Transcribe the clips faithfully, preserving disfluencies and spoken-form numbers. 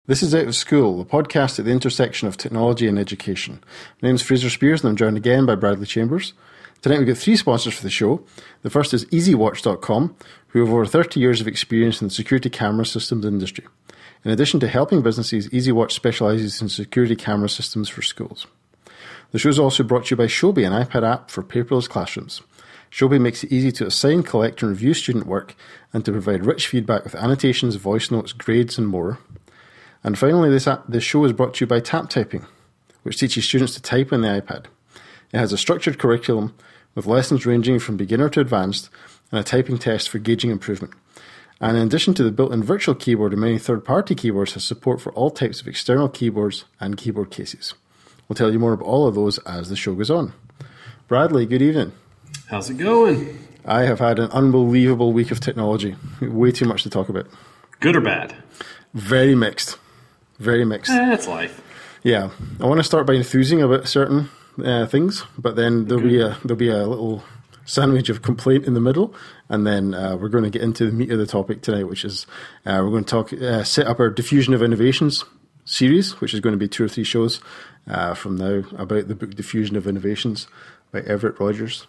This is Out of School, a podcast at the intersection of technology and education. My name is Fraser Spears and I'm joined again by Bradley Chambers. Tonight we've got three sponsors for the show. The first is easy watch dot com, who have over thirty years of experience in the security camera systems industry. In addition to helping businesses, EasyWatch specialises in security camera systems for schools. The show is also brought to you by Shobi, an iPad app for paperless classrooms. Shobi makes it easy to assign, collect and review student work and to provide rich feedback with annotations, voice notes, grades and more. And finally, this, app, this show is brought to you by Tap Typing, which teaches students to type on the iPad. It has a structured curriculum with lessons ranging from beginner to advanced and a typing test for gauging improvement. And in addition to the built-in virtual keyboard and many third-party keyboards, has support for all types of external keyboards and keyboard cases. We'll tell you more about all of those as the show goes on. Bradley, good evening. How's it going? I have had an unbelievable week of technology. Way too much to talk about. Good or bad? Very mixed. Very mixed. Eh, that's life. Yeah. I want to start by enthusing about certain uh, things, but then there'll okay. be a there'll be a little sandwich of complaint in the middle, and then uh, we're going to get into the meat of the topic tonight, which is uh, we're going to talk uh, set up our Diffusion of Innovations series, which is going to be two or three shows uh, from now about the book Diffusion of Innovations by Everett Rogers.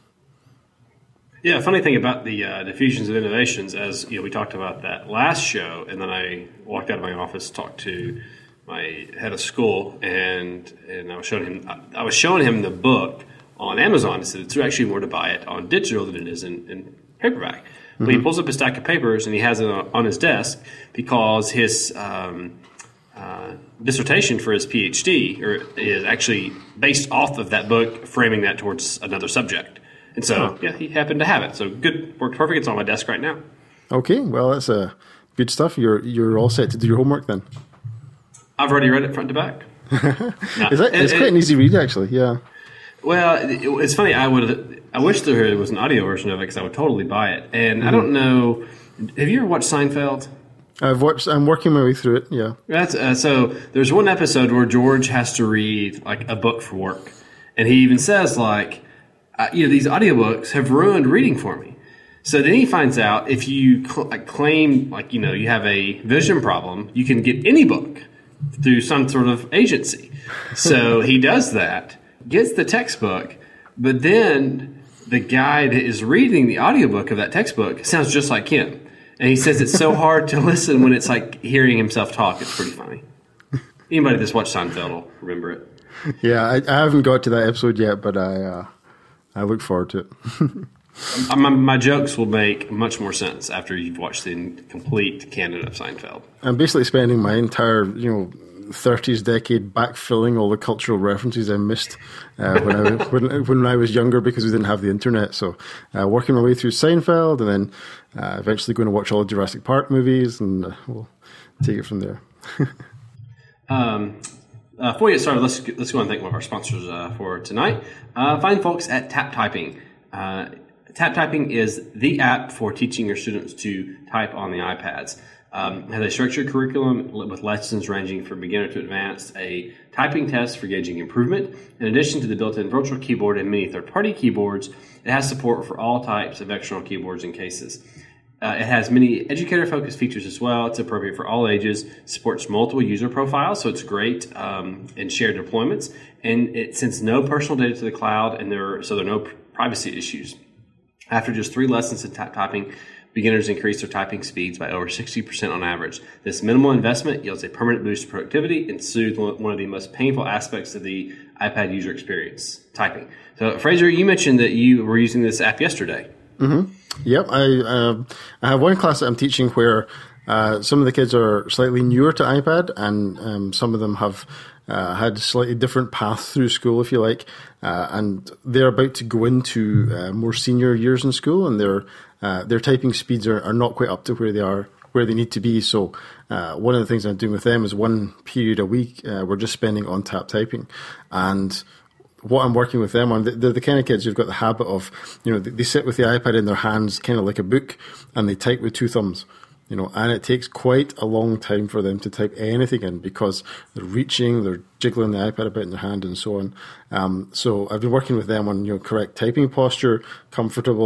Yeah, funny thing about the uh, Diffusions of Innovations, as you know, we talked about that last show, and then I walked out of my office, talked to my head of school, and and I was showing him I, I was showing him the book on Amazon. He said it's actually more to buy it on digital than it is in, in paperback. Mm-hmm. But he pulls up a stack of papers and he has it on his desk because his um, uh, dissertation for his PhD or is actually based off of that book, framing that towards another subject. And so, oh. yeah, he happened to have it. So good, worked perfect. It's on my desk right now. Okay, well, that's uh, good stuff. You're you're all set to do your homework then. I've already read it front to back. no, Is that, it's it, quite an easy read, actually. Yeah. Well, it, it's funny. I would. I wish there was an audio version of it because I would totally buy it. And mm-hmm. I don't know. Have you ever watched Seinfeld? I've watched. I'm working my way through it. Yeah. That's uh, so. There's one episode where George has to read like a book for work, and he even says like, uh, you know, these audiobooks have ruined reading for me. So then he finds out if you cl- like claim like you know you have a vision problem, you can get any book through some sort of agency. So he does that, gets the textbook, but then the guy that is reading the audiobook of that textbook sounds just like him. And he says it's so hard to listen when it's like hearing himself talk. It's pretty funny. Anybody that's watched Seinfeld will remember it. Yeah, I, I haven't got to that episode yet, but I uh, I look forward to it. my, my jokes will make much more sense after you've watched the complete canon of Seinfeld. I'm basically spending my entire, you know, thirties decade backfilling all the cultural references I missed uh, when I was, when, when I was younger because we didn't have the internet. So uh, working my way through Seinfeld and then uh, eventually going to watch all the Jurassic Park movies, and uh, we'll take it from there. um, uh, before we get started, let's let's go and thank one of our sponsors uh, for tonight. Uh, find folks at Tap Typing. Uh, Tap Typing is the app for teaching your students to type on the iPads. Um, it has a structured curriculum with lessons ranging from beginner to advanced, a typing test for gauging improvement. In addition to the built-in virtual keyboard and many third-party keyboards, it has support for all types of external keyboards and cases. Uh, it has many educator-focused features as well. It's appropriate for all ages, supports multiple user profiles, so it's great um, in shared deployments, and it sends no personal data to the cloud, and there are, so there are no privacy issues. After just three lessons in tap typing, beginners increase their typing speeds by over sixty percent on average. This minimal investment yields a permanent boost to productivity and soothes one of the most painful aspects of the iPad user experience, typing. So, Fraser, you mentioned that you were using this app yesterday. Mm-hmm. Yep. I, uh, I have one class that I'm teaching where uh, some of the kids are slightly newer to iPad, and um, some of them have uh, had slightly different paths through school, if you like, uh, and they're about to go into uh, more senior years in school, and their uh, their typing speeds are, are not quite up to where they are, where they need to be. So uh, one of the things I'm doing with them is one period a week uh, we're just spending on tap typing, and what I'm working with them on, they're the kind of kids who've got the habit of, you know, they sit with the iPad in their hands, kind of like a book, and they type with two thumbs. You know, and it takes quite a long time for them to type anything in because they're reaching, they're jiggling the iPad about in their hand and so on. Um, so I've been working with them on, you know, correct typing posture, comfortable,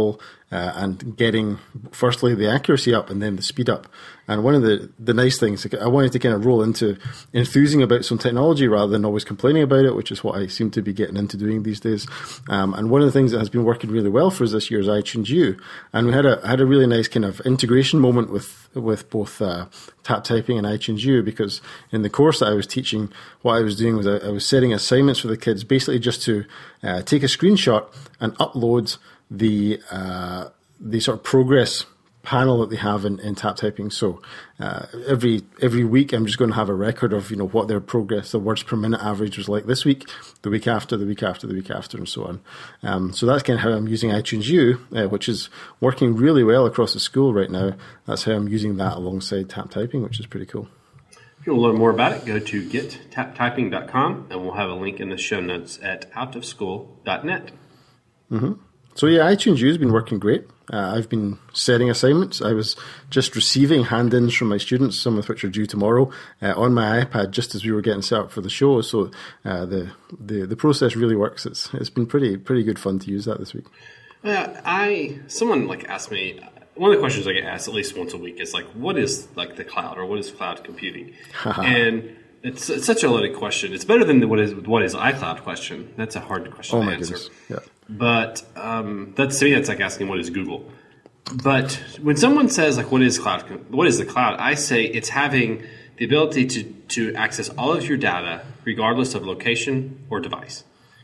uh, and getting, firstly, the accuracy up and then the speed up. And one of the, the nice things, I wanted to kind of roll into enthusing about some technology rather than always complaining about it, which is what I seem to be getting into doing these days. Um, and one of the things that has been working really well for us this year is iTunes U. And we had a had a really nice kind of integration moment with with both uh, Tap Typing and iTunes U, because in the course that I was teaching, what I was doing was I, I was setting assignments for the kids, basically just to uh, take a screenshot and upload the uh, the sort of progress panel that they have in, in Tap Typing. So uh, every every week I'm just going to have a record of, you know, what their progress, the words per minute average was like this week, the week after, the week after, the week after, and so on. Um, so that's kind of how I'm using iTunes U, uh, which is working really well across the school right now. That's how I'm using that alongside Tap Typing, which is pretty cool. If you want to learn more about it, go to get tap typing dot com, and we'll have a link in the show notes at out of school dot net. Mm-hmm. So yeah, iTunes U has been working great. Uh, I've been setting assignments. I was just receiving hand-ins from my students, some of which are due tomorrow, uh, on my iPad just as we were getting set up for the show. So uh, the, the the process really works. It's it's been pretty pretty good fun to use that this week. Uh, I someone like asked me, one of the questions I get asked at least once a week is like, what is like the cloud, or what is cloud computing? And it's, it's such a loaded question. It's better than the what is what is iCloud question. That's a hard question oh to my answer. Goodness. Yeah. But um, that's to me, that's like asking what is Google. But when someone says like what is cloud, what is the cloud? I say it's having the ability to to access all of your data regardless of location or device.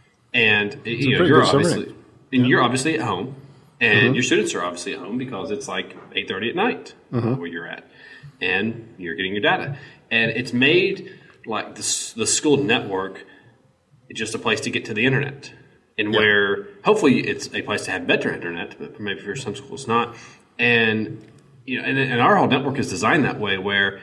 And it's you know, you're obviously summary. and yeah. you're obviously at home, and mm-hmm. your students are obviously at home because it's like eight thirty at night mm-hmm. where you're at, and you're getting your data. And it's made like the the school network just a place to get to the internet. And yep. where hopefully it's a place to have better internet, but maybe for some schools not. And you know, and, and our whole network is designed that way, where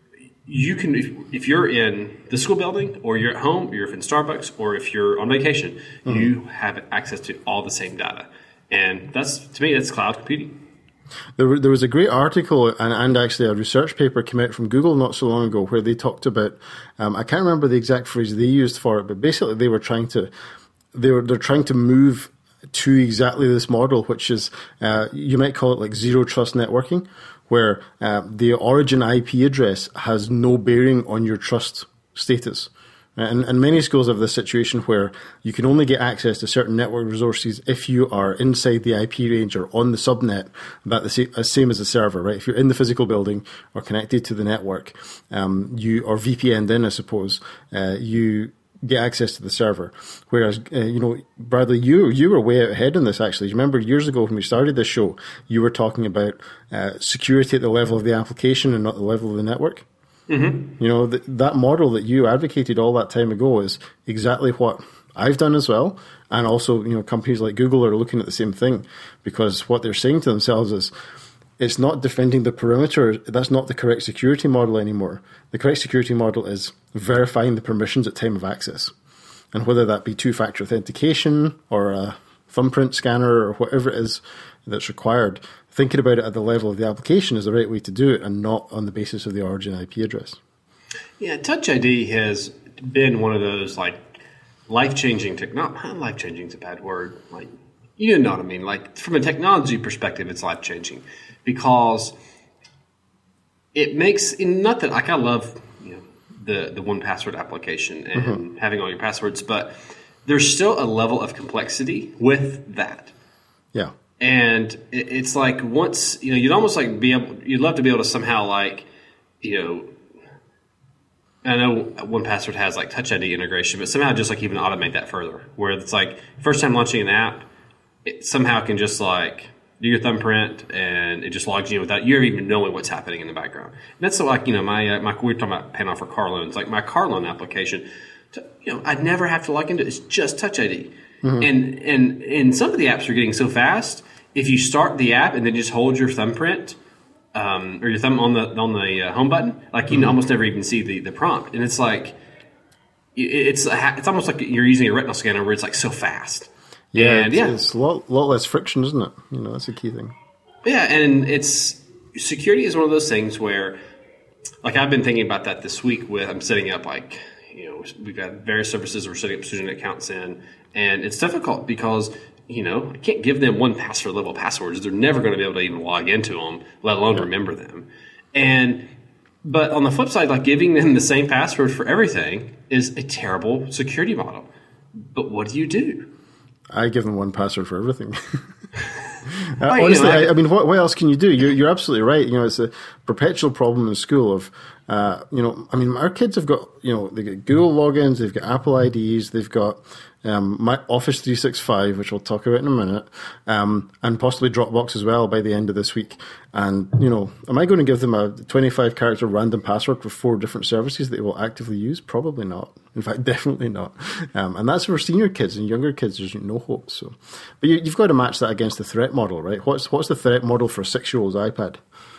you can, if, if you're in the school building, or you're at home, or you're in Starbucks, or if you're on vacation, mm-hmm. you have access to all the same data. And that's, to me, that's cloud computing. There, there was a great article and, and actually a research paper came out from Google not so long ago where they talked about, um, I can't remember the exact phrase they used for it, but basically they were trying to They're they're trying to move to exactly this model, which is uh, you might call it like zero trust networking, where uh, the origin I P address has no bearing on your trust status. And, and many schools have this situation where you can only get access to certain network resources if you are inside the I P range or on the subnet, about the same, same as the server, right? If you're in the physical building or connected to the network, um, you or V P N'd in, I suppose, uh, you get access to the server. Whereas, uh, you know, Bradley, you you were way out ahead in this, actually. You remember years ago when we started this show, you were talking about uh, security at the level of the application and not the level of the network. Mm-hmm. You know, th- that model that you advocated all that time ago is exactly what I've done as well. And also, you know, companies like Google are looking at the same thing, because what they're saying to themselves is, it's not defending the perimeter. That's not the correct security model anymore. The correct security model is verifying the permissions at time of access. And whether that be two-factor authentication or a thumbprint scanner or whatever it is that's required, thinking about it at the level of the application is the right way to do it, and not on the basis of the origin I P address. Yeah, Touch I D has been one of those like life-changing technology. Life-changing is a bad word. Like, you know what I mean? Like, from a technology perspective, it's life-changing. Because it makes, not that, like, I love, you know, the, the one password application and mm-hmm. having all your passwords, but there's still a level of complexity with that. Yeah. And it, it's like once, you know, you'd almost like be able, you'd love to be able to somehow like, you know, I know one password has like Touch I D integration, but somehow just like even automate that further, where it's like first time launching an app, it somehow can just like do your thumbprint, and it just logs you in without you even knowing what's happening in the background. And that's so like, you know, my, uh, my we were talking about paying off for car loans, like my car loan application, to, you know, I'd never have to log into it. It's just Touch I D. Mm-hmm. And, and, and some of the apps are getting so fast, if you start the app and then just hold your thumbprint, um, or your thumb on the, on the uh, home button, like you mm-hmm. almost never even see the, the prompt. And it's like, it's, it's almost like you're using a retinal scanner where it's like so fast. Yeah, and, it's, yeah, it's a lot, lot less friction, isn't it? You know, that's a key thing. Yeah, and it's security is one of those things where, like, I've been thinking about that this week. With I'm setting up like, you know, we've got various services we're setting up student accounts in, and it's difficult because you know, I can't give them one password level passwords. They're never going to be able to even log into them, let alone yeah. remember them. And but on the flip side, like giving them the same password for everything is a terrible security model. But what do you do? I give them one password for everything. Well, uh, honestly, you know, I, I, I mean, what, what else can you do? You're, you're absolutely right. You know, it's a perpetual problem in school of, uh, you know, I mean, our kids have got, you know, they've got Google logins, they've got Apple I Ds, they've got um, my Office three sixty-five, which we'll talk about in a minute, um, and possibly Dropbox as well by the end of this week. And, you know, am I going to give them a twenty-five character random password for four different services that they will actively use? Probably not. In fact, definitely not. Um, and that's for senior kids and younger kids. There's no hope. So, but you, you've got to match that against the threat model, right? What's what's the threat model for a six-year-old's iPad?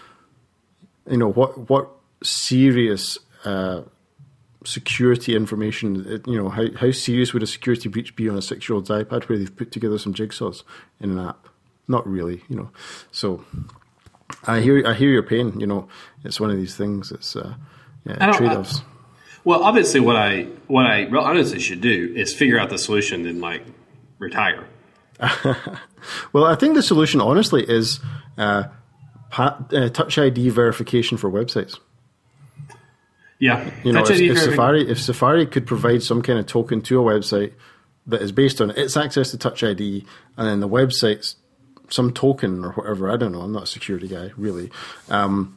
You know, what what serious uh, security information? You know, how how serious would a security breach be on a six-year-old's iPad where they've put together some jigsaws in an app? Not really. You know, so. I hear, I hear your pain. You know, it's one of these things. It's uh, yeah, trade-offs. I, well, obviously, what I what I honestly should do is figure out the solution and like retire. Well, I think the solution, honestly, is uh, pat, uh, Touch I D verification for websites. Yeah, you know, if, if Safari if Safari could provide some kind of token to a website that is based on its access to Touch I D, and then the website's some token or whatever, I don't know, I'm not a security guy, really. Um,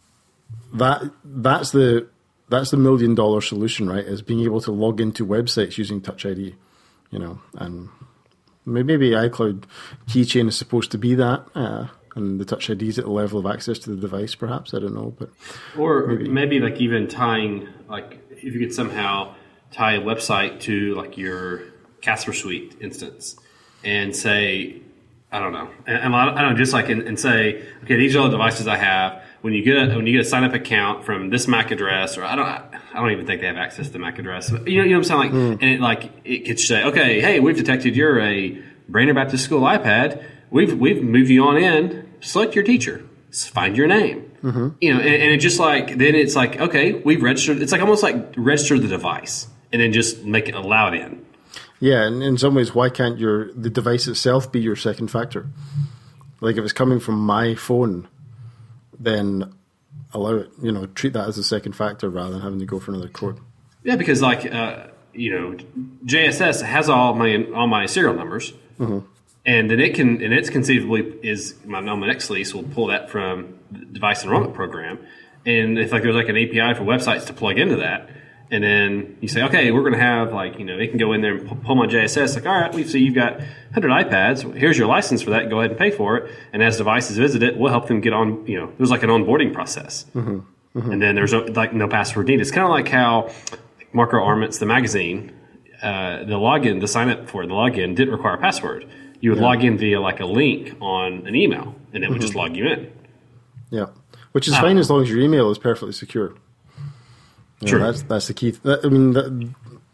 that that's the that's the million dollar solution, right? Is being able to log into websites using Touch I D, you know, and maybe iCloud Keychain is supposed to be that, uh, and the Touch I D is at the level of access to the device, perhaps, I don't know, but or maybe, maybe like even tying, like if you could somehow tie a website to like your Casper Suite instance and say, I don't know. And, and I don't know, just like, and, and say, okay, these are all the devices I have. When you get a, when you get a sign up account from this M A C address, or I don't, I don't even think they have access to the M A C address. But you know, you know what I'm saying? Like, mm. and it like, it could say, okay, hey, we've detected you're a Brainerd Baptist School iPad. We've, we've moved you on in. Select your teacher. Find your name. Mm-hmm. You know, and, and it just like, then it's like, okay, we've registered. It's like almost like register the device and then just make it allow it in. Yeah, and in some ways, why can't your the device itself be your second factor? Like if it's coming from my phone, then allow it, you know, treat that as a second factor rather than having to go for another code. Yeah, because like, uh, you know, J S S has all my all my serial numbers, mm-hmm. and then it can, and it's conceivably is my, my next lease will pull that from the device enrollment program, and if like there's like an A P I for websites to plug into that. And then you say, okay, we're going to have like, you know, they can go in there and pull my J S S. Like, all right, we see you've got one hundred iPads. Here's your license for that. Go ahead and pay for it. And as devices visit it, we'll help them get on, you know, there's like an onboarding process. Mm-hmm. Mm-hmm. And then there's no, like no password needed. It's kind of like how Marco Arment's, the magazine, uh, the login, the sign up for the login didn't require a password. You would yeah. log in via like a link on an email and it mm-hmm. would just log you in. Yeah. Which is uh, fine as long as your email is perfectly secure. You Sure, know, that's that's the key. That, I mean, that,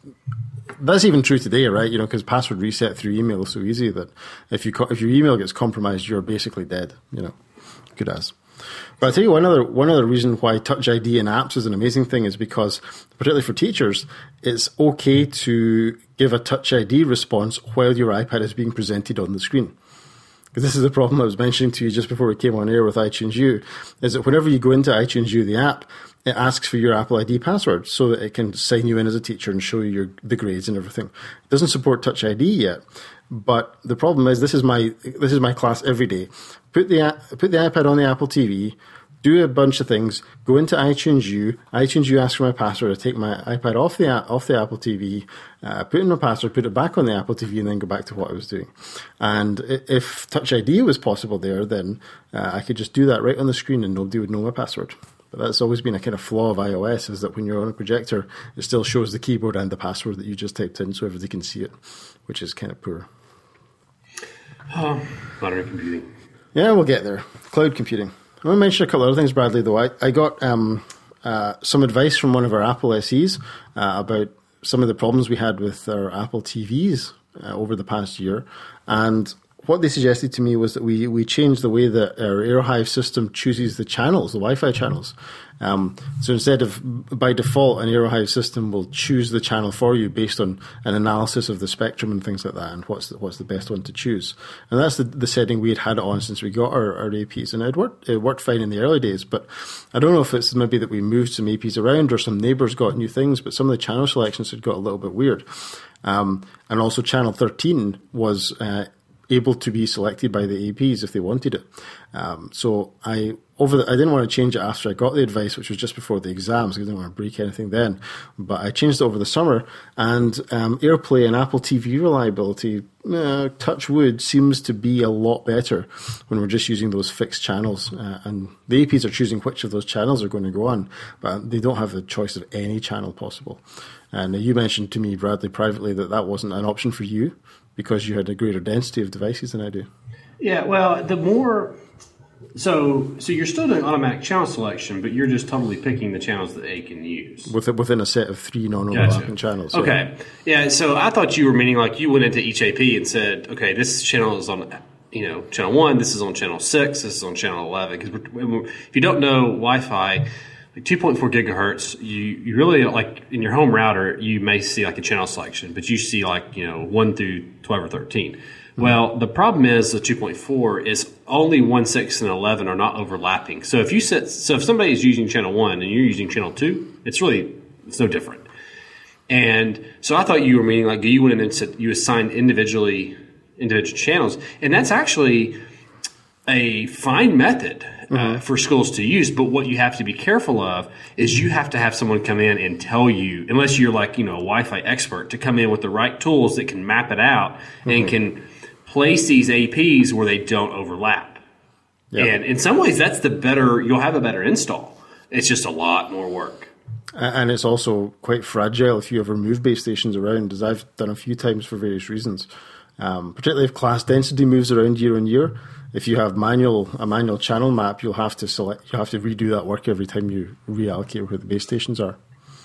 that's even true today, right? You know, because password reset through email is so easy that if you co- if your email gets compromised, you're basically dead. You know, good as. But I tell you one other one other reason why Touch I D in apps is an amazing thing is because, particularly for teachers, it's okay to give a Touch I D response while your iPad is being presented on the screen. Because this is the problem I was mentioning to you just before we came on air with iTunes U, is that whenever you go into iTunes U, the app, it asks for your Apple I D password so that it can sign you in as a teacher and show you your, the grades and everything. It doesn't support Touch I D yet, but the problem is this is my this is my class every day. Put the put the iPad on the Apple T V, do a bunch of things, go into iTunes U. iTunes U asks for my password. I take my iPad off the off the Apple T V, uh, put in my password, put it back on the Apple T V, and then go back to what I was doing. And if Touch I D was possible there, then uh, I could just do that right on the screen and nobody would know my password. But that's always been a kind of flaw of iOS, is that when you're on a projector, it still shows the keyboard and the password that you just typed in so everybody can see it, which is kind of poor. Oh, modern computing. Yeah, we'll get there. Cloud computing. I want to mention a couple of other things, Bradley, though. I, I got um, uh, some advice from one of our Apple S Es uh, about some of the problems we had with our Apple T Vs uh, over the past year. And what they suggested to me was that we, we change the way that our AirHive system chooses the channels, the Wi-Fi channels. Um, so instead of, by default, an AirHive system will choose the channel for you based on an analysis of the spectrum and things like that, and what's the, what's the best one to choose. And that's the, the setting we had had it on since we got our, our A Ps, and it worked, it worked fine in the early days. But I don't know if it's maybe that we moved some A Ps around or some neighbours got new things, but some of the channel selections had got a little bit weird. Um, and also channel thirteen was uh, able to be selected by the A Ps if they wanted it. Um, so I over the, I didn't want to change it after I got the advice, which was just before the exams, because I didn't want to break anything then. But I changed it over the summer, and um, AirPlay and Apple T V reliability, uh, touch wood, seems to be a lot better when we're just using those fixed channels. Uh, and the A Ps are choosing which of those channels are going to go on, but they don't have the choice of any channel possible. And you mentioned to me, Bradley, privately that that wasn't an option for you because you had a greater density of devices than I do. Yeah, well, the more... So so you're still doing automatic channel selection, but you're just totally picking the channels that they can use. Within, within a set of three non-overlapping gotcha. channels. Okay. Yeah. yeah, so I thought you were meaning like you went into each A P and said, okay, this channel is on, you know, channel one, this is on channel six, this is on channel eleven. Because if you don't know Wi-Fi, like two point four gigahertz, you, you really, like in your home router, you may see like a channel selection, but you see like, you know, one through twelve or thirteen. Well, the problem is the two point four is only one, six, and eleven are not overlapping. So if you set, so if somebody is using channel one and you're using channel two, it's really, it's no different. And so I thought you were meaning like you went in and said you assigned individually, individual channels. And that's actually a fine method uh, mm-hmm. for schools to use. But what you have to be careful of is you have to have someone come in and tell you, unless you're like, you know, a Wi-Fi expert, to come in with the right tools that can map it out mm-hmm. and can place these A Ps where they don't overlap. Yep. And in some ways, that's the better, you'll have a better install. It's just a lot more work. And it's also quite fragile if you ever move base stations around, as I've done a few times for various reasons. Um, particularly if class density moves around year on year. If you have manual a manual channel map, you'll have to select, you'll have to redo that work every time you reallocate where the base stations are.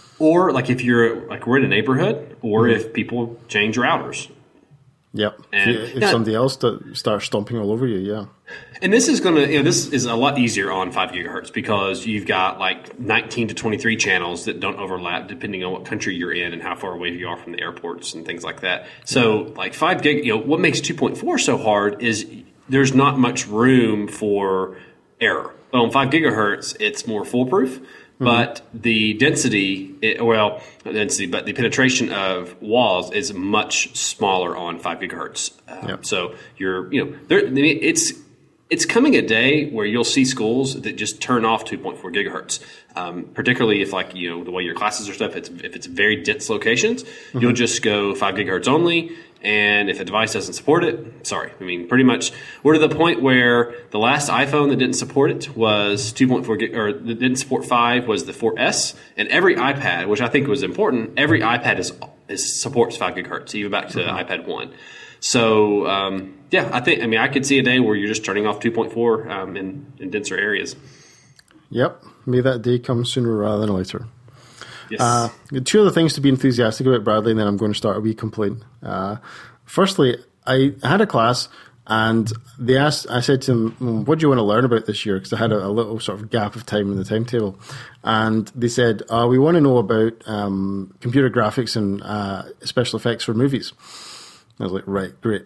Or like if you're like we're in a neighborhood, or mm-hmm. if people change routers. Yep. And if, if now, somebody else starts stomping all over you, yeah. And this is going to, you know, this is a lot easier on five gigahertz because you've got like nineteen to twenty-three channels that don't overlap depending on what country you're in and how far away you are from the airports and things like that. So like five gig, you know, what makes two point four so hard is there's not much room for error. But on five gigahertz, it's more foolproof. But mm-hmm. the density, it, well, not density, but the penetration of walls is much smaller on five gigahertz. Um, yep. So you're, you know, there, I mean, it's it's coming a day where you'll see schools that just turn off two point four gigahertz. Um, particularly if, like, you know, the way your classes are stuff, it's, if it's very dense locations, mm-hmm. you'll just go five gigahertz only. And if a device doesn't support it, sorry. I mean, pretty much we're to the point where the last iPhone that didn't support it was two point four gig, or that didn't support five was the four S. And every iPad, which I think was important, every iPad is, is supports five gigahertz, even back to mm-hmm. iPad one. So, um, yeah, I think, I mean, I could see a day where you're just turning off two point four um, in, in denser areas. Yep. May that day come sooner rather than later. Yes. Uh, two other things to be enthusiastic about, Bradley, and then I'm going to start a wee complaint. Uh, firstly, I had a class, and they asked. I said to them, "What do you want to learn about this year?" Because I had a, a little sort of gap of time in the timetable, and they said, uh, "We want to know about um, computer graphics and uh, special effects for movies." I was like, right, great.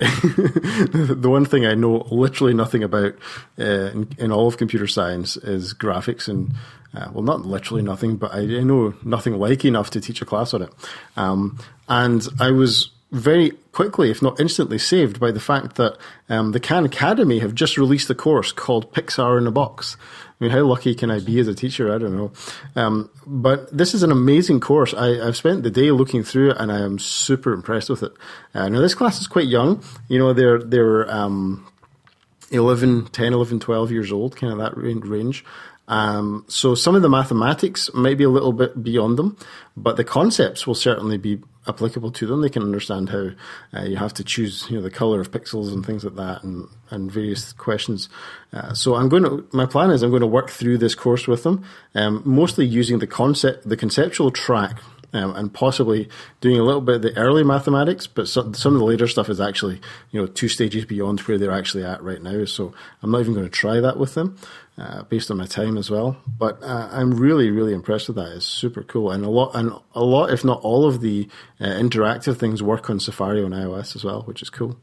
The one thing I know literally nothing about uh, in, in all of computer science is graphics, and uh, well, not literally nothing, but I, I know nothing like enough to teach a class on it. Um, and I was very quickly, if not instantly, saved by the fact that um, the Khan Academy have just released a course called Pixar in a Box. I mean, how lucky can I be as a teacher? I don't know. Um, but this is an amazing course. I, I've spent the day looking through it, and I am super impressed with it. Uh, now, this class is quite young. You know, they're they're um, eleven, ten, eleven, twelve years old, kind of that range. Um, so some of the mathematics might be a little bit beyond them, but the concepts will certainly be applicable to them. They can understand how uh, you have to choose, you know, the color of pixels and things like that, and, and various questions. Uh, so I'm going to, my plan is I'm going to work through this course with them, um, mostly using the concept, the conceptual track um, and possibly doing a little bit of the early mathematics, but some, some of the later stuff is actually, you know, two stages beyond where they're actually at right now. So I'm not even going to try that with them, uh, based on my time as well. But uh, I'm really, really impressed with that. It's super cool, and a lot, and a lot, if not all, of the uh, interactive things work on Safari on iOS as well, which is cool.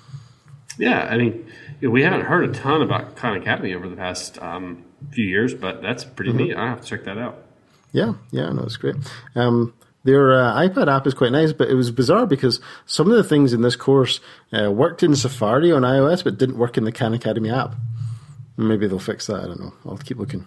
Yeah, I mean, you know, we haven't heard a ton about Khan Academy over the past um, few years, but that's pretty mm-hmm. neat. I have to check that out. Yeah, yeah, no, it's great. Um, their uh, iPad app is quite nice, but it was bizarre because some of the things in this course uh, worked in Safari on iOS, but didn't work in the Khan Academy app. Maybe they'll fix that. I don't know. I'll keep looking.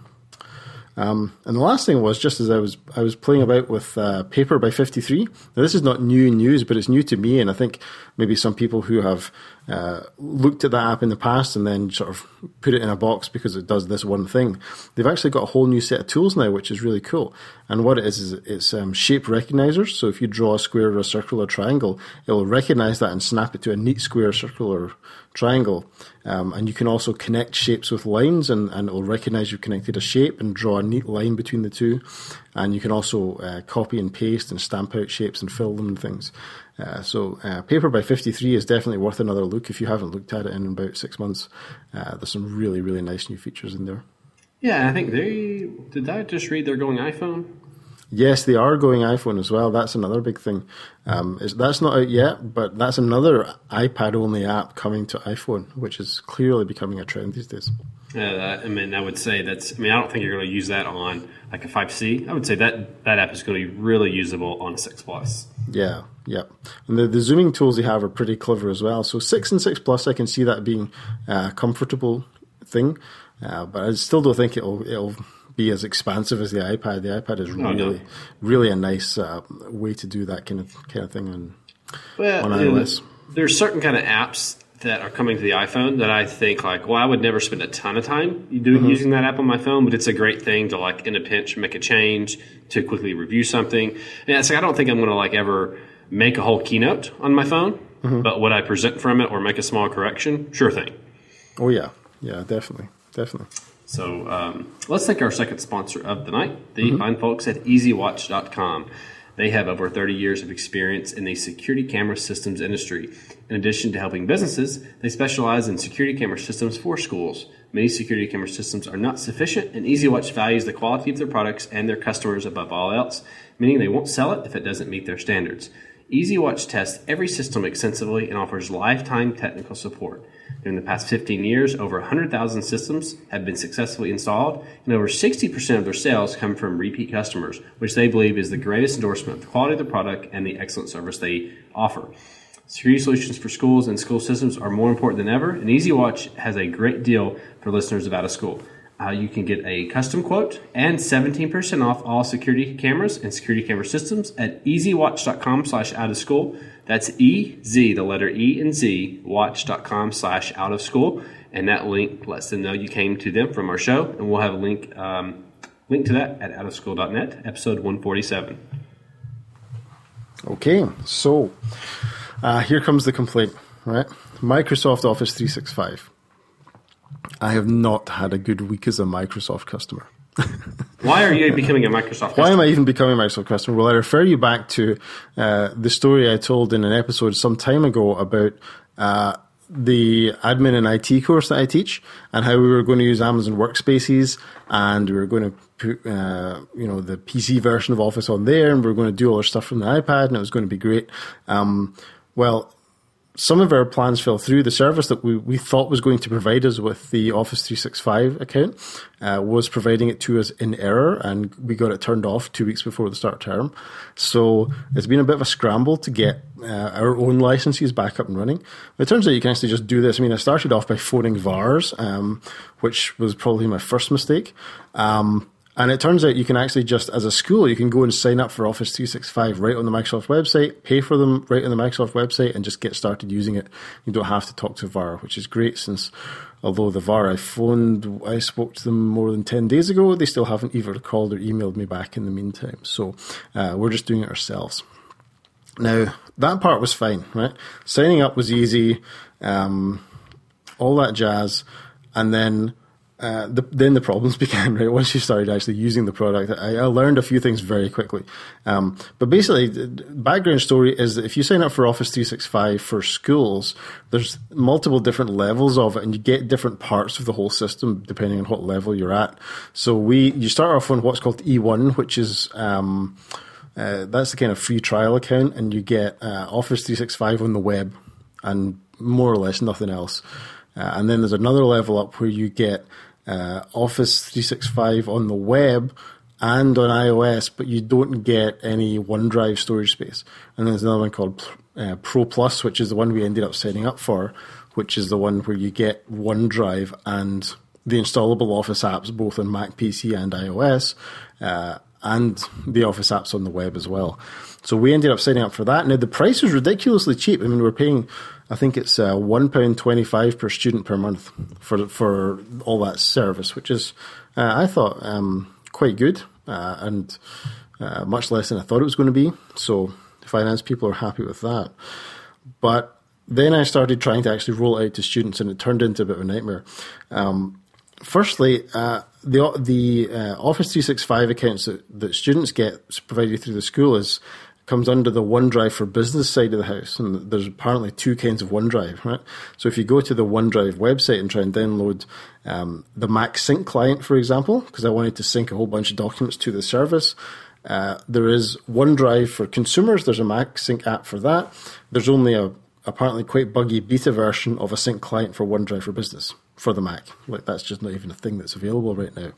Um, and the last thing was, just as I was I was playing about with uh, Paper by fifty-three. Now, this is not new news, but it's new to me, and I think maybe some people who have uh, looked at that app in the past and then sort of put it in a box because it does this one thing. They've actually got a whole new set of tools now, which is really cool. And what it is is it's um, shape recognizers. So if you draw a square or a circle or a triangle, it will recognize that and snap it to a neat square, circle, or triangle. Um, and you can also connect shapes with lines, and, and it will recognize you've connected a shape and draw a neat line between the two. And you can also uh, copy and paste and stamp out shapes and fill them and things. Uh, so uh, Paper by fifty-three is definitely worth another look if you haven't looked at it in about six months. Uh, there's some really, really nice new features in there. Yeah, I think they, did I just read they're going iPhone? Yes, they are going iPhone as well. That's another big thing. Um, it's, that's not out yet, but that's another iPad-only app coming to iPhone, which is clearly becoming a trend these days. Uh, I mean, I would say that's, I mean, I don't think you're going to use that on like a five C. I would say that that app is going to be really usable on a six Plus. Yeah, yeah. And the, the zooming tools they have are pretty clever as well. So six and six Plus, I can see that being a comfortable thing, uh, but I still don't think it'll it'll be as expansive as the iPad. The iPad is really, oh, no. really a nice uh, way to do that kind of kind of thing on, well, on iOS. There's certain kind of apps that are coming to the iPhone that I think like, well, I would never spend a ton of time doing mm-hmm. using that app on my phone, but it's a great thing to like in a pinch make a change, to quickly review something. And it's like I don't think I'm going to like ever make a whole keynote on my phone, mm-hmm. but would I present from it or make a small correction? Sure thing. Oh yeah, yeah, definitely, definitely. So um, let's thank our second sponsor of the night, the mm-hmm. fine folks at easy watch dot com. They have over thirty years of experience in the security camera systems industry. In addition to helping businesses, they specialize in security camera systems for schools. Many security camera systems are not sufficient, and EasyWatch values the quality of their products and their customers above all else, meaning they won't sell it if it doesn't meet their standards. EasyWatch tests every system extensively and offers lifetime technical support. During the past fifteen years, over one hundred thousand systems have been successfully installed, and over sixty percent of their sales come from repeat customers, which they believe is the greatest endorsement of the quality of the product and the excellent service they offer. Security solutions for schools and school systems are more important than ever, and EasyWatch has a great deal for listeners of Out of School. Uh, you can get a custom quote and seventeen percent off all security cameras and security camera systems at easywatch dot com slash out of school. That's E Z, the letter E and Z, watch dot com slash out of school. And that link lets them know you came to them from our show. And we'll have a link um, link to that at out of school dot net, episode one forty-seven. Okay, so uh, here comes the complaint, right? Microsoft Office three sixty-five. I have not had a good week as a Microsoft customer. Why are you becoming a Microsoft customer? Why am I even becoming a Microsoft customer? Well, I refer you back to uh, the story I told in an episode some time ago about uh, the admin and I T course that I teach, and how we were going to use Amazon Workspaces, and we were going to put uh, you know the P C version of Office on there, and we were going to do all our stuff from the iPad, and it was going to be great. Um, well, some of our plans fell through. The service that we, we thought was going to provide us with the Office three sixty-five account uh, was providing it to us in error, and we got it turned off two weeks before the start of term. So it's been a bit of a scramble to get uh, our own licenses back up and running. But it turns out you can actually just do this. I mean, I started off by phoning V A Rs, um, which was probably my first mistake. Um, And it turns out you can actually just, as a school, you can go and sign up for Office three sixty-five right on the Microsoft website, pay for them right on the Microsoft website, and just get started using it. You don't have to talk to V A R, which is great, since although the V A R I phoned, I spoke to them more than ten days ago, they still haven't either called or emailed me back in the meantime. So uh, we're just doing it ourselves. Now, that part was fine, right? Signing up was easy, um, all that jazz, and then uh, the, then the problems began, right? Once you started actually using the product, I, I learned a few things very quickly. Um, but basically, the background story is that if you sign up for Office three sixty-five for schools, there's multiple different levels of it, and you get different parts of the whole system depending on what level you're at. So we, you start off on what's called E one, which is, um, uh, that's the kind of free trial account, and you get uh, Office three sixty-five on the web and more or less nothing else. Uh, and then there's another level up where you get uh, Office three sixty-five on the web and on iOS, but you don't get any OneDrive storage space. And then there's another one called uh, Pro Plus, which is the one we ended up setting up for, which is the one where you get OneDrive and the installable Office apps both on Mac P C and iOS, uh, and the Office apps on the web as well. So we ended up signing up for that. Now, the price was ridiculously cheap. I mean, we're paying, I think it's uh, one pound twenty-five per student per month for for all that service, which is, uh, I thought, um, quite good uh, and uh, much less than I thought it was going to be. So finance people are happy with that. But then I started trying to actually roll it out to students, and it turned into a bit of a nightmare. Um, firstly, uh, the the uh, Office three sixty-five accounts that, that students get provided through the school is comes under the OneDrive for Business side of the house, and there's apparently two kinds of OneDrive, right? So if you go to the OneDrive website and try and download um, the Mac Sync client, for example, because I wanted to sync a whole bunch of documents to the service, uh, there is OneDrive for consumers. There's a Mac Sync app for that. There's only a apparently quite buggy beta version of a sync client for OneDrive for Business for the Mac. Like, that's just not even a thing that's available right now.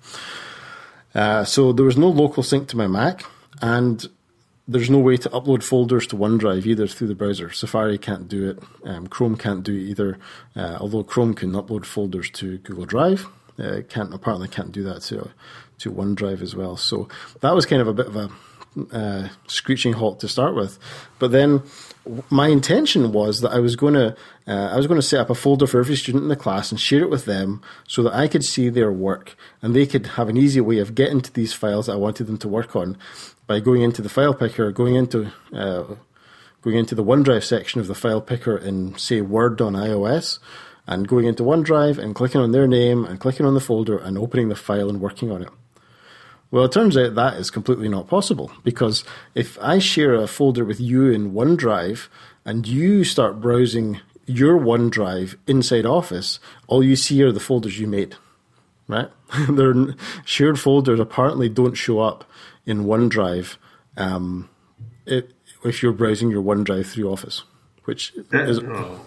Uh, so there was no local sync to my Mac, and there's no way to upload folders to OneDrive either through the browser. Safari can't do it. Um, Chrome can't do it either. Uh, although Chrome can upload folders to Google Drive, uh, can't apparently can't do that to to OneDrive as well. So that was kind of a bit of a uh, screeching halt to start with. But then my intention was that I was going to uh, I was going to set up a folder for every student in the class and share it with them so that I could see their work and they could have an easy way of getting to these files that I wanted them to work on by going into the file picker, going into uh, going into the OneDrive section of the file picker in, say, Word on iOS, and going into OneDrive and clicking on their name and clicking on the folder and opening the file and working on it. Well, it turns out that is completely not possible, because if I share a folder with you in OneDrive and you start browsing your OneDrive inside Office, all you see are the folders you made, right? Their shared folders apparently don't show up in OneDrive um, it, if you're browsing your OneDrive through Office, which is...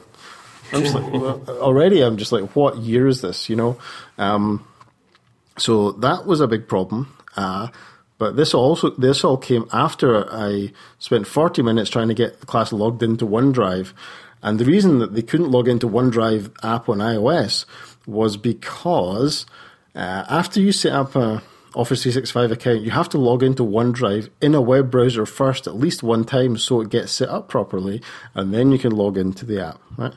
I'm just like, well, already I'm just like, what year is this, you know? Um, so that was a big problem. Uh, but this also this all came after I spent forty minutes trying to get the class logged into OneDrive. And the reason that they couldn't log into OneDrive app on iOS was because uh, after you set up a Office three sixty-five account, you have to log into OneDrive in a web browser first at least one time so it gets set up properly, and then you can log into the app, right?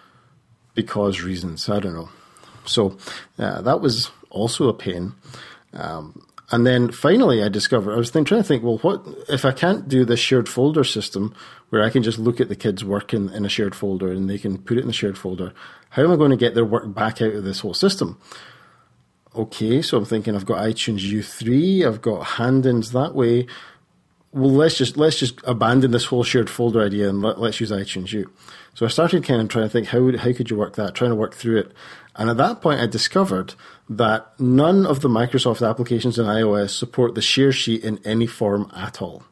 Because reasons, I don't know. So uh, that was also a pain. Um, and then finally I discovered, I was think, trying to think, well, what if I can't do this shared folder system where I can just look at the kids' work in, in a shared folder and they can put it in the shared folder? How am I going to get their work back out of this whole system? Okay, so I'm thinking I've got iTunes U three, I've got hand-ins that way. Well, let's just let's just abandon this whole shared folder idea and let, let's use iTunes U. So I started kind of trying to think, how would, how could you work that, trying to work through it. And at that point, I discovered that none of the Microsoft applications in iOS support the share sheet in any form at all.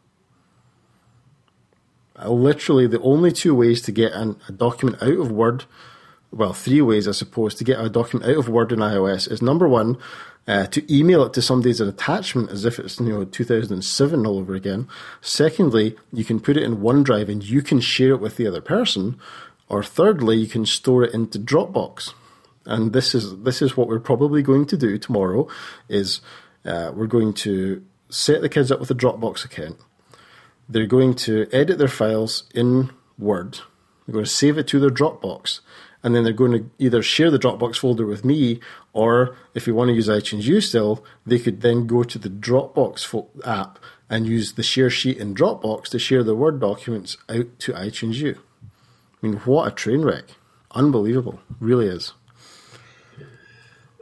Literally, the only two ways to get an, a document out of Word, well, three ways, I suppose, to get a document out of Word in iOS is, number one, uh, to email it to somebody as an attachment as if it's, you know, two thousand seven all over again. Secondly, you can put it in OneDrive and you can share it with the other person. Or thirdly, you can store it into Dropbox. And this is this is what we're probably going to do tomorrow, is uh, we're going to set the kids up with a Dropbox account. They're going to edit their files in Word. They're going to save it to their Dropbox. And then they're going to either share the Dropbox folder with me, or if we want to use iTunes U still, they could then go to the Dropbox fo- app and use the share sheet in Dropbox to share their Word documents out to iTunes U. I mean, what a train wreck. Unbelievable. Really is.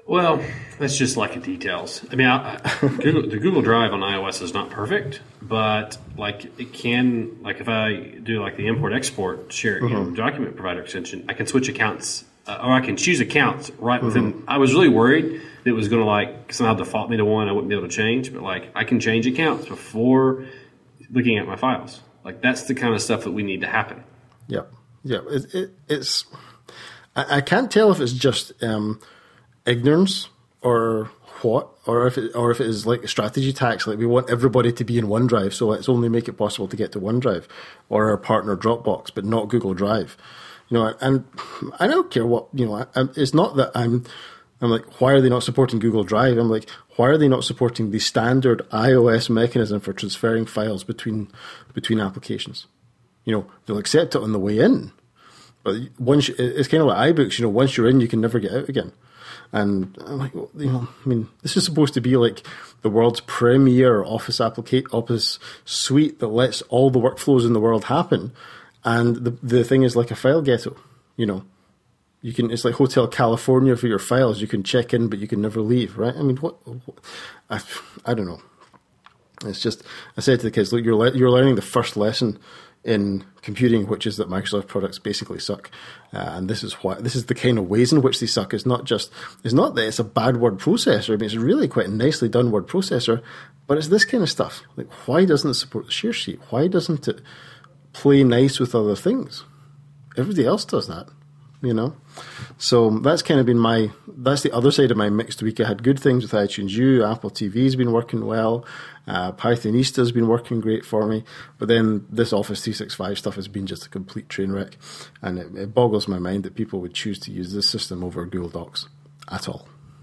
Well, that's just like the details. I mean, I, I, Google, the Google Drive on iOS is not perfect, but like it can, like if I do like the import export share mm-hmm. you know, document provider extension, I can switch accounts uh, or I can choose accounts right within. Mm-hmm. I was really worried that it was going to like somehow default me to one I wouldn't be able to change, but like I can change accounts before looking at my files. Like that's the kind of stuff that we need to happen. Yeah, yeah. It, it, it's I, I can't tell if it's just. Um, ignorance or what, or if it, or if it is like a strategy tax, like we want everybody to be in OneDrive, so let's only make it possible to get to OneDrive or our partner Dropbox, but not Google Drive. You know, and I don't care what, you know, I, it's not that I'm, I'm like, why are they not supporting Google Drive? I'm like, why are they not supporting the standard iOS mechanism for transferring files between between applications? You know, they'll accept it on the way in, but once you, it's kind of like iBooks. You know, once you're in, you can never get out again. And I'm like, you know, I mean, this is supposed to be like the world's premier Office applica- Office suite that lets all the workflows in the world happen. And the the thing is like a file ghetto, you know. You can, it's like Hotel California for your files. You can check in, but you can never leave, right? I mean, what? what I, I don't know. It's just, I said to the kids, look, you're le- you're learning the first lesson in computing, which is that Microsoft products basically suck, uh, and this is why. This is the kind of ways in which they suck. It's not just, it's not that it's a bad word processor. I mean, it's really quite a nicely done word processor, but it's this kind of stuff. Like, why doesn't it support the share sheet? Why doesn't it play nice with other things? Everybody else does that, you know. So that's kind of been my. That's the other side of my mixed week. I had good things with iTunes U. Apple T V's been working well. Uh, Pythonista's been working great for me, but then this Office three sixty-five stuff has been just a complete train wreck, and it, it boggles my mind that people would choose to use this system over Google Docs at all.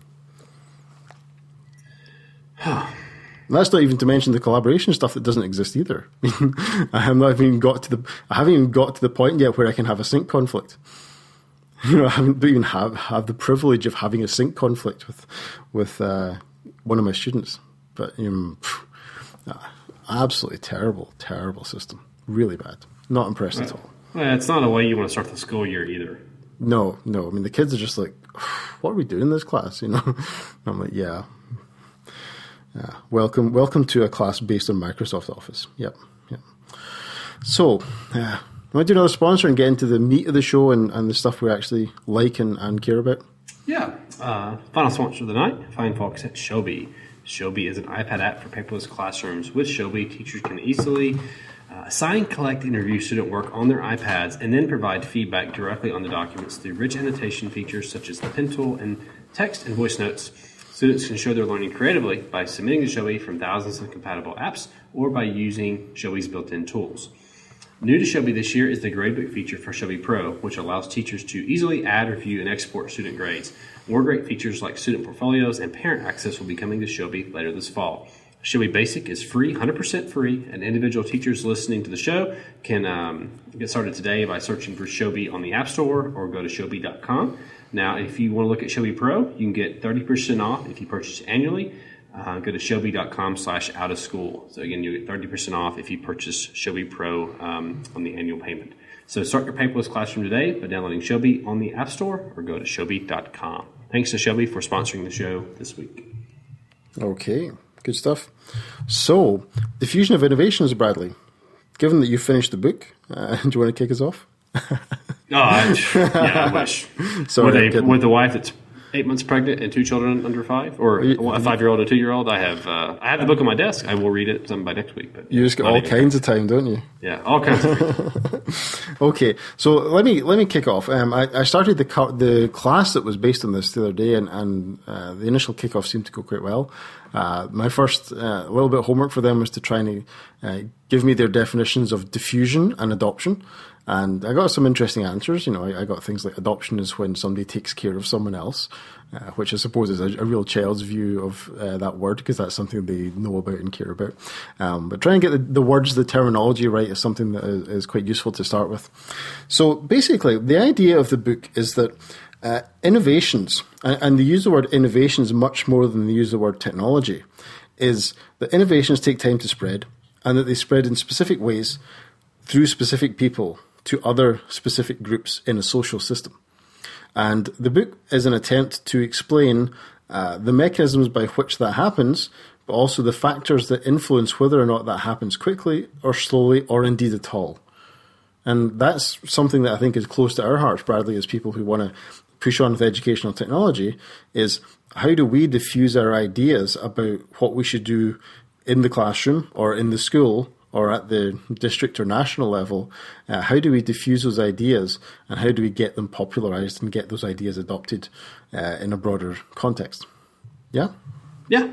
And that's not even to mention the collaboration stuff that doesn't exist either. I have not even got to the. I haven't even got to the point yet where I can have a sync conflict. You know, I haven't even have have the privilege of having a sync conflict with with uh, one of my students, but. Um, absolutely terrible, terrible system. Really bad. Not impressed well, at all. Well, it's not a way you want to start the school year either. No, no. I mean, the kids are just like, what are we doing in this class? You know, I'm like, yeah, yeah. Welcome, welcome to a class based on Microsoft Office. Yep, yep. So, uh, I want to do another sponsor and get into the meat of the show and, and the stuff we actually like and, and care about. Yeah. Uh, final sponsor of the night. Find folks at Shobi. Shobi is an iPad app for paperless classrooms. With Shobi, teachers can easily uh, assign, collect, and review student work on their iPads and then provide feedback directly on the documents through rich annotation features such as the pen tool and text and voice notes. Students can show their learning creatively by submitting to Shobi from thousands of compatible apps or by using Shobi's built-in tools. New to Shobi this year is the Gradebook feature for Shobi Pro, which allows teachers to easily add, review, and export student grades. More great features like student portfolios and parent access will be coming to Shobi later this fall. Shobi Basic is free, one hundred percent free, and individual teachers listening to the show can um, get started today by searching for Shobi on the App Store or go to shobi dot com. Now, if you want to look at Shobi Pro, you can get thirty percent off if you purchase annually. Uh, go to shobi dot com slash out of school. So again, you get thirty percent off if you purchase Shobi Pro um, on the annual payment. So start your paperless classroom today by downloading Shobi on the App Store or go to shobi dot com. Thanks to Shobi for sponsoring the show this week. Okay, good stuff. So, the fusion of innovations, Bradley. Given that you finished the book, uh, do you want to kick us off? oh, I, yeah, I wish. Sorry, with, a, with a wife that's eight months pregnant and two children under five, or a five-year-old and a two-year-old. I have uh, I have the book on my desk. I will read it some by next week. But you just get all kinds of time, don't you? Yeah, all kinds of Okay, so let me let me kick off. Um, I, I started the the class that was based on this the other day, and, and uh, the initial kickoff seemed to go quite well. Uh, my first uh, little bit of homework for them was to try and uh, give me their definitions of diffusion and adoption. And I got some interesting answers. You know, I, I got things like adoption is when somebody takes care of someone else, uh, which I suppose is a, a real child's view of uh, that word because that's something they know about and care about. Um, but trying to get the, the words, the terminology right is something that is, is quite useful to start with. So basically, the idea of the book is that uh, innovations, and, and they use the word innovations much more than they use the word technology, is that innovations take time to spread and that they spread in specific ways through specific people to other specific groups in a social system. And the book is an attempt to explain uh, the mechanisms by which that happens, but also the factors that influence whether or not that happens quickly or slowly or indeed at all. And that's something that I think is close to our hearts, Bradley, as people who want to push on with educational technology, is how do we diffuse our ideas about what we should do in the classroom or in the school or at the district or national level? Uh, how do we diffuse those ideas, and how do we get them popularized and get those ideas adopted uh, in a broader context? Yeah? Yeah.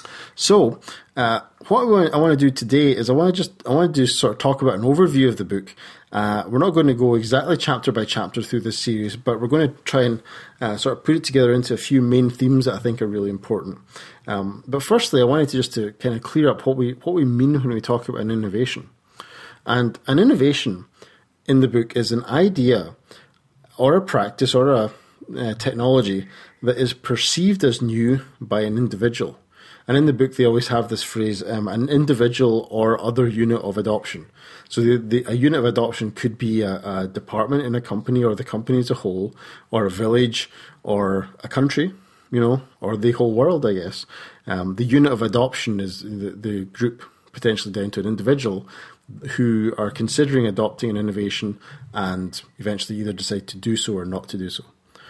So, uh, what I want, I want to do today is I want to just I want to do sort of talk about an overview of the book. Uh, we're not going to go exactly chapter by chapter through this series, but we're going to try and uh, sort of put it together into a few main themes that I think are really important. Um, but firstly, I wanted to just to kind of clear up what we what we mean when we talk about an innovation. And an innovation in the book is an idea or a practice or a, a technology that is perceived as new by an individual. And in the book, they always have this phrase, um, an individual or other unit of adoption. So the, the, a unit of adoption could be a, a department in a company, or the company as a whole, or a village, or a country, you know, or the whole world, I guess. Um, the unit of adoption is the, the group, potentially down to an individual, who are considering adopting an innovation and eventually either decide to do so or not to do so.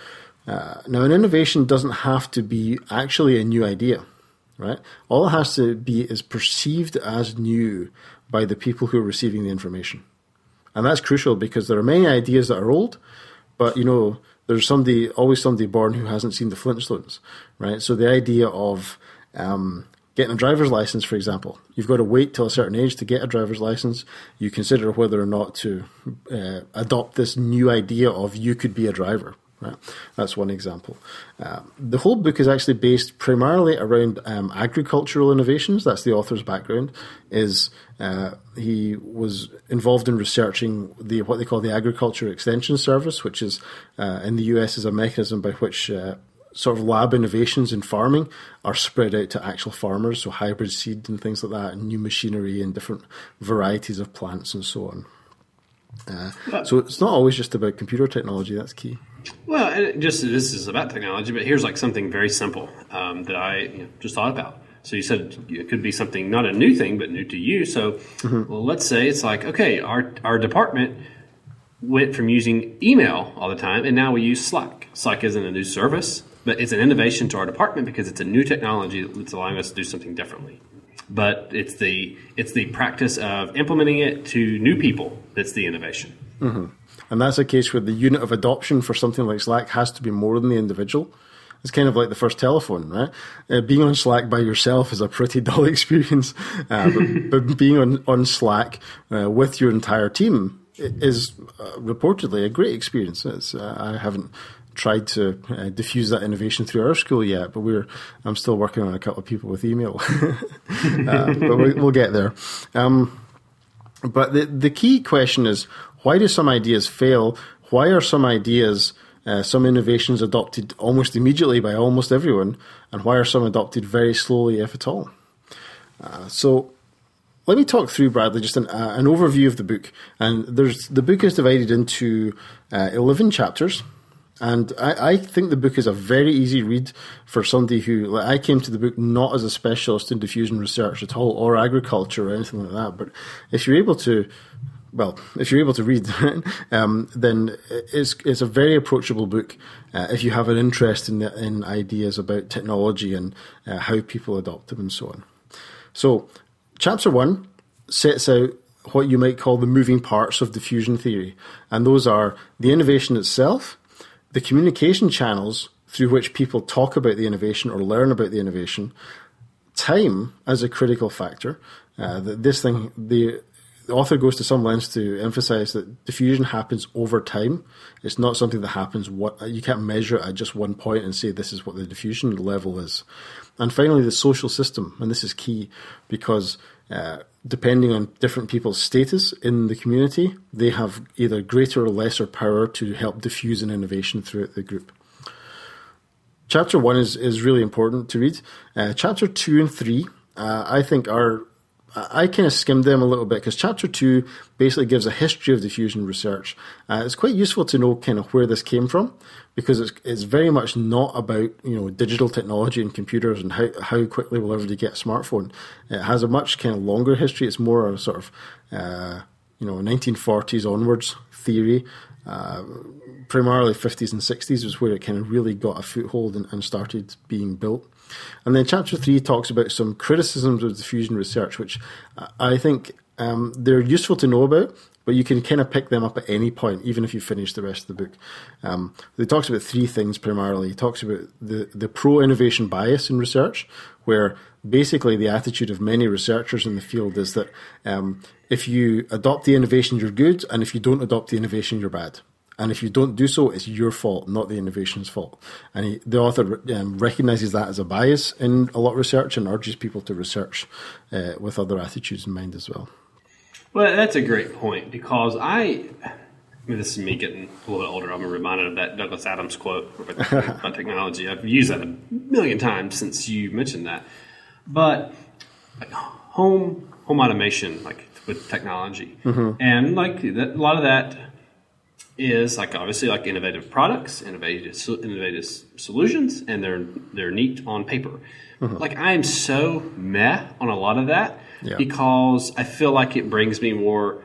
Uh, now, an innovation doesn't have to be actually a new idea. Right? All it has to be is perceived as new by the people who are receiving the information. And that's crucial because there are many ideas that are old, but, you know, there's somebody, always somebody born who hasn't seen the Flintstones, right? So the idea of um, getting a driver's license, for example, you've got to wait till a certain age to get a driver's license. You consider whether or not to uh, adopt this new idea of you could be a driver. Right. That's one example. Uh, the whole book is actually based primarily around um, agricultural innovations. That's the author's background. Is uh, he was involved in researching the what they call the Agriculture Extension Service, which is uh, in the U S is a mechanism by which uh, sort of lab innovations in farming are spread out to actual farmers, so hybrid seed and things like that, and new machinery and different varieties of plants and so on. Uh, so it's not always just about computer technology. That's key. Well, and just this is about technology, but here's like something very simple um, that I you know, just thought about. So you said it could be something, not a new thing, but new to you. So, mm-hmm. well, let's say it's like, okay, our our department went from using email all the time, and now we use Slack. Slack isn't a new service, but it's an innovation to our department because it's a new technology that's allowing us to do something differently. But it's the it's the practice of implementing it to new people that's the innovation. Mm-hmm. And that's a case where the unit of adoption for something like Slack has to be more than the individual. It's kind of like the first telephone, right? Uh, being on Slack by yourself is a pretty dull experience. Uh, but, but being on, on Slack uh, with your entire team is uh, reportedly a great experience. It's, uh, I haven't tried to uh, diffuse that innovation through our school yet, but we're I'm still working on a couple of people with email. uh, but we, we'll get there. Um, but the, the key question is, why do some ideas fail? Why are some ideas, uh, some innovations adopted almost immediately by almost everyone? And why are some adopted very slowly, if at all? Uh, so let me talk through, Bradley, just an, uh, an overview of the book. And there's the book is divided into uh, eleven chapters. And I, I think the book is a very easy read for somebody who, like, I came to the book not as a specialist in diffusion research at all, or agriculture or anything like that. But if you're able to, well, if you're able to read, um, then it's it's a very approachable book uh, if you have an interest in the, in ideas about technology and uh, how people adopt them and so on. So, chapter one sets out what you might call the moving parts of diffusion theory, and those are the innovation itself, the communication channels through which people talk about the innovation or learn about the innovation, time as a critical factor. Uh, that this thing, the, the author goes to some lengths to emphasize that diffusion happens over time. It's not something that happens, what you can't measure it at just one point and say this is what the diffusion level is. And finally, the social system, and this is key because uh, depending on different people's status in the community, they have either greater or lesser power to help diffuse an innovation throughout the group. Chapter one is, is really important to read. Uh, chapter two and three, uh, I think, are I kind of skimmed them a little bit because chapter two basically gives a history of diffusion research. Uh, it's quite useful to know kind of where this came from because it's, it's very much not about, you know, digital technology and computers and how, how quickly will everybody get a smartphone. It has a much kind of longer history. It's more a sort of, uh, you know, nineteen forties onwards theory. Uh, primarily fifties and sixties was where it kind of really got a foothold and, and started being built. And then chapter three talks about some criticisms of diffusion research, which I think um, they're useful to know about, but you can kind of pick them up at any point, even if you finish the rest of the book. Um, he talks about three things primarily. He talks about the, the pro-innovation bias in research, where basically the attitude of many researchers in the field is that um, if you adopt the innovation, you're good, and if you don't adopt the innovation, you're bad. And if you don't do so, it's your fault, not the innovation's fault. And he, the author um, recognizes that as a bias in a lot of research and urges people to research uh, with other attitudes in mind as well. Well, that's a great point because I, I mean, this is me getting a little bit older. I'm reminded of that Douglas Adams quote about, about technology. I've used that a million times since you mentioned that. But like home home automation, like with technology, mm-hmm. and like that, a lot of that is like obviously like innovative products, innovative innovative solutions, and they're they're neat on paper. Mm-hmm. Like I am so meh on a lot of that yeah. because I feel like it brings me more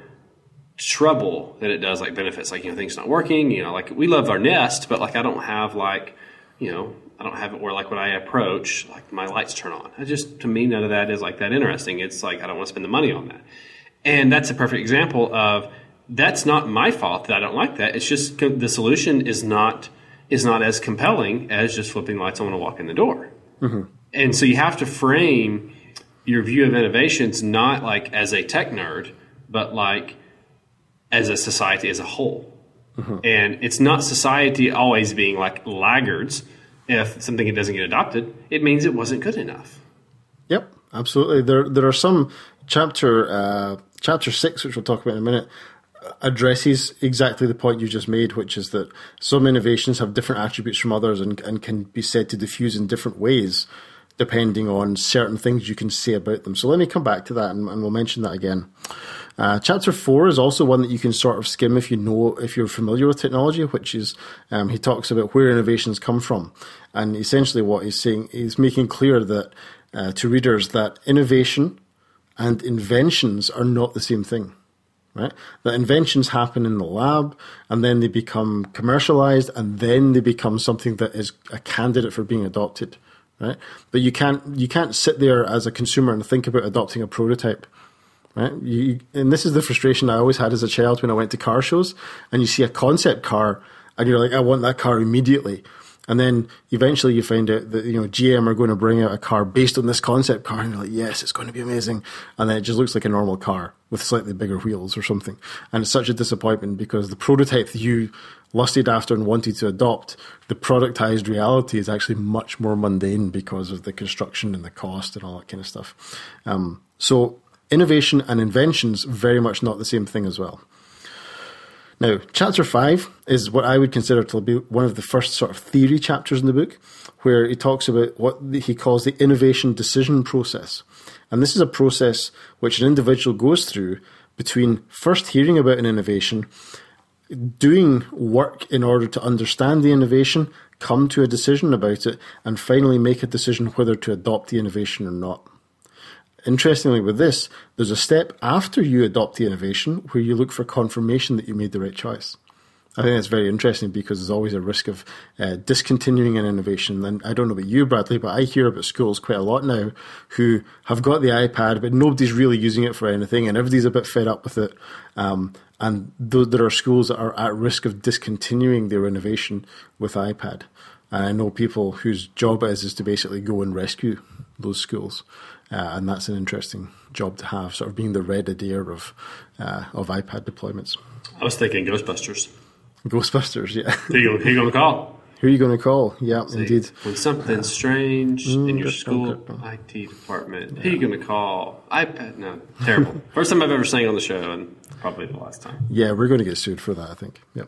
trouble than it does like benefits. Like, you know, things not working. You know, like we love our Nest, but like I don't have like, you know, I don't have it where like when I approach, like my lights turn on. I just, to me, none of that is like that interesting. It's like I don't want to spend the money on that. And that's a perfect example of that's not my fault that I don't like that. It's just the solution is not is not as compelling as just flipping lights on when I walk in the door. Mm-hmm. And so you have to frame your view of innovations not like as a tech nerd, but like as a society as a whole. Mm-hmm. And it's not society always being like laggards. If something doesn't get adopted, it means it wasn't good enough. Yep, absolutely. There there are some chapter uh, chapter six, which we'll talk about in a minute, addresses exactly the point you just made, which is that some innovations have different attributes from others and, and can be said to diffuse in different ways depending on certain things you can say about them. So let me come back to that and, and we'll mention that again. Uh, chapter four is also one that you can sort of skim if you know, if you're familiar with technology, which is, um, he talks about where innovations come from. And essentially what he's saying, he's making clear that uh, to readers that innovation and inventions are not the same thing. Right? That inventions happen in the lab and then they become commercialized and then they become something that is a candidate for being adopted. Right? But you can't you can't sit there as a consumer and think about adopting a prototype. Right? You, and this is the frustration I always had as a child when I went to car shows and you see a concept car and you're like, I want that car immediately. And then eventually you find out that, you know, G M are going to bring out a car based on this concept car and you're like, yes, it's going to be amazing. And then it just looks like a normal car with slightly bigger wheels or something. And it's such a disappointment because the prototype that you lusted after and wanted to adopt, the productized reality is actually much more mundane because of the construction and the cost and all that kind of stuff. Um, so innovation and inventions, very much not the same thing as well. Now, chapter five is what I would consider to be one of the first sort of theory chapters in the book, where he talks about what he calls the innovation decision process. And this is a process which an individual goes through between first hearing about an innovation, doing work in order to understand the innovation, come to a decision about it, and finally make a decision whether to adopt the innovation or not. Interestingly, with this, there's a step after you adopt the innovation where you look for confirmation that you made the right choice. I think that's very interesting because there's always a risk of uh, discontinuing an innovation. And I don't know about you, Bradley, but I hear about schools quite a lot now who have got the iPad, but nobody's really using it for anything, and everybody's a bit fed up with it. Um, and th- there are schools that are at risk of discontinuing their innovation with iPad. And I know people whose job it is is to basically go and rescue those schools. Uh, and that's an interesting job to have, sort of being the Red Adair of uh, of iPad deployments. I was thinking Ghostbusters. Ghostbusters, yeah. Who are you, who you going to call? Who are you going to call? Yeah, See, indeed. When something's strange mm, in your school I T department, yeah. Who are you going to call? iPad? No, terrible. First time I've ever sang on the show, and probably the last time. Yeah, we're going to get sued for that, I think. Yep.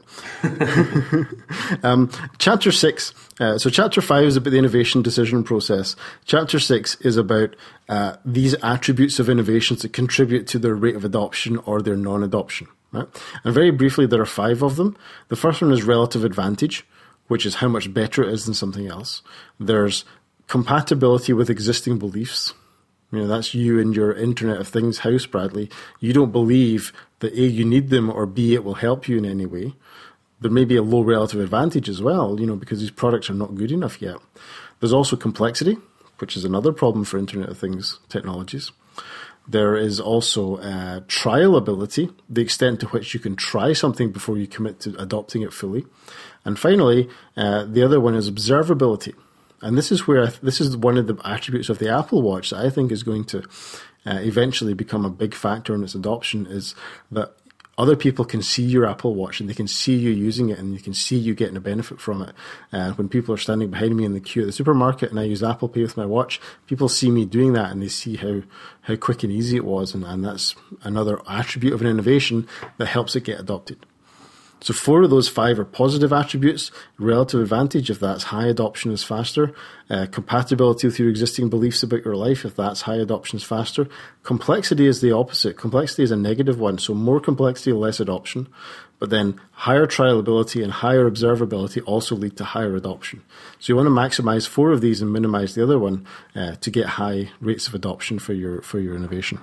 um, chapter six. Uh, so chapter five is about the innovation decision process. Chapter six is about uh, these attributes of innovations that contribute to their rate of adoption or their non-adoption. Right? And very briefly, there are five of them. The first one is relative advantage, which is how much better it is than something else. There's compatibility with existing beliefs. You know, that's you and your Internet of Things house, Bradley. You don't believe that A, you need them, or B, it will help you in any way. There may be a low relative advantage as well, you know, because these products are not good enough yet. There's also complexity, which is another problem for Internet of Things technologies. There is also uh, trialability, the extent to which you can try something before you commit to adopting it fully. And finally, uh, the other one is observability. And this is where this is one of the attributes of the Apple Watch that I think is going to uh, eventually become a big factor in its adoption, is that other people can see your Apple Watch and they can see you using it and you can see you getting a benefit from it. And uh, when people are standing behind me in the queue at the supermarket and I use Apple Pay with my watch, people see me doing that and they see how, how quick and easy it was. And, and that's another attribute of an innovation that helps it get adopted. So four of those five are positive attributes. Relative advantage, if that's high, adoption is faster. Uh, compatibility with your existing beliefs about your life, if that's high, adoption is faster. Complexity is the opposite. Complexity is a negative one, so more complexity, less adoption. But then higher trialability and higher observability also lead to higher adoption. So you want to maximize four of these and minimize the other one uh, to get high rates of adoption for your for your innovation.